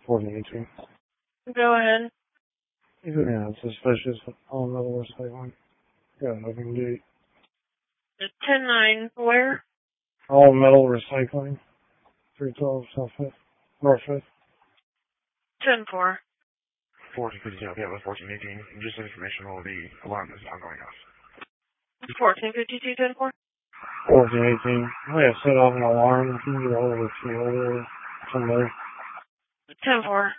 1418. Go ahead. Yeah, it's suspicious. All metal recycling. Got a hooking date. 10-9, where? All metal recycling. 312 South 5th. North 5th. 10-4. 1452, okay, with 1418. Just information will be alarm is ongoing off. 1452, 10-4. 1418. Oh yeah, set off an alarm. Can you get over the field or somebody? 10-4.